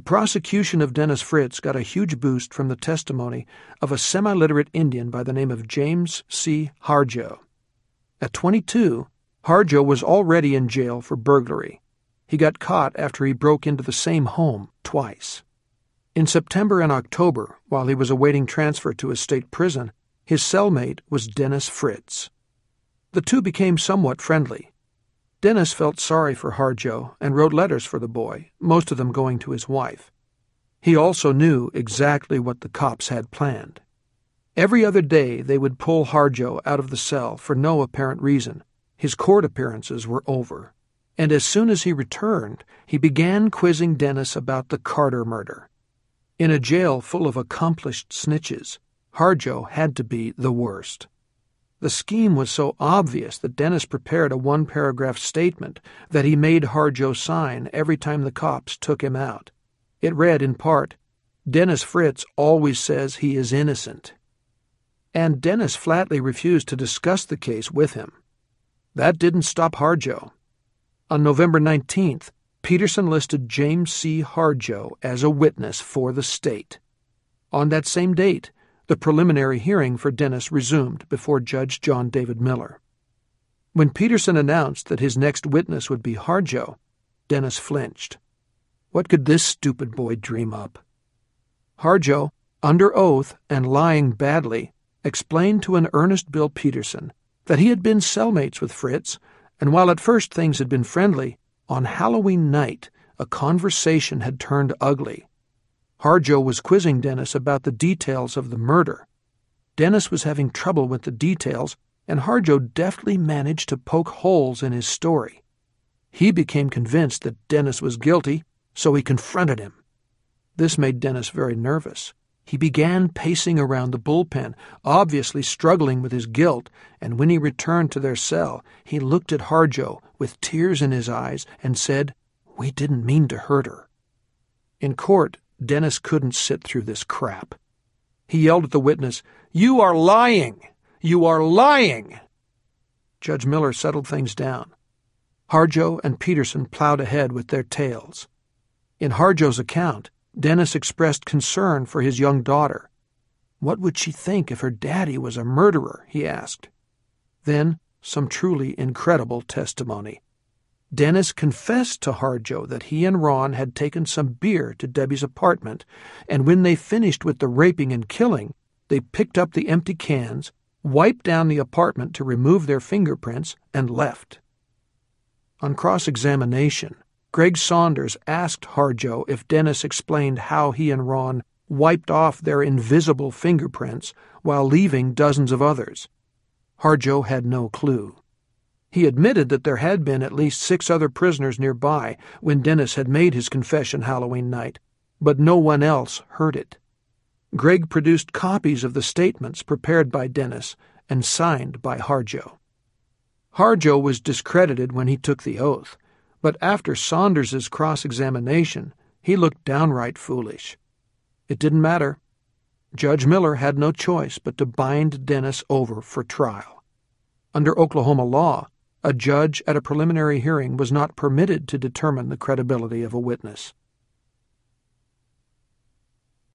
prosecution of Dennis Fritz got a huge boost from the testimony of a semi-literate Indian by the name of James C. Harjo. At 22, Harjo was already in jail for burglary. He got caught after he broke into the same home twice. In September and October, while he was awaiting transfer to a state prison, his cellmate was Dennis Fritz. The two became somewhat friendly. Dennis felt sorry for Harjo and wrote letters for the boy, most of them going to his wife. He also knew exactly what the cops had planned. Every other day they would pull Harjo out of the cell for no apparent reason. His court appearances were over, and as soon as he returned, he began quizzing Dennis about the Carter murder. In a jail full of accomplished snitches, Harjo had to be the worst. The scheme was so obvious that Dennis prepared a one-paragraph statement that he made Harjo sign every time the cops took him out. It read, in part, "Dennis Fritz always says he is innocent." And Dennis flatly refused to discuss the case with him. That didn't stop Harjo. On November 19th, Peterson listed James C. Harjo as a witness for the state. On that same date, the preliminary hearing for Dennis resumed before Judge John David Miller. When Peterson announced that his next witness would be Harjo, Dennis flinched. What could this stupid boy dream up? Harjo, under oath and lying badly, explained to an earnest Bill Peterson that he had been cellmates with Fritz, and while at first things had been friendly, on Halloween night a conversation had turned ugly. Harjo was quizzing Dennis about the details of the murder. Dennis was having trouble with the details, and Harjo deftly managed to poke holes in his story. He became convinced that Dennis was guilty, so he confronted him. This made Dennis very nervous. He began pacing around the bullpen, obviously struggling with his guilt, and when he returned to their cell, he looked at Harjo with tears in his eyes and said, "We didn't mean to hurt her." In court, Dennis couldn't sit through this crap. He yelled at the witness, "You are lying! You are lying!" Judge Miller settled things down. Harjo and Peterson plowed ahead with their tales. In Harjo's account, Dennis expressed concern for his young daughter. What would she think if her daddy was a murderer, he asked. Then some truly incredible testimony. Dennis confessed to Harjo that he and Ron had taken some beer to Debbie's apartment, and when they finished with the raping and killing, they picked up the empty cans, wiped down the apartment to remove their fingerprints, and left. On cross-examination, Greg Saunders asked Harjo if Dennis explained how he and Ron wiped off their invisible fingerprints while leaving dozens of others. Harjo had no clue. He admitted that there had been at least 6 other prisoners nearby when Dennis had made his confession Halloween night, but no one else heard it. Greg produced copies of the statements prepared by Dennis and signed by Harjo. Harjo was discredited when he took the oath, but after Saunders's cross-examination, he looked downright foolish. It didn't matter. Judge Miller had no choice but to bind Dennis over for trial. Under Oklahoma law, a judge at a preliminary hearing was not permitted to determine the credibility of a witness.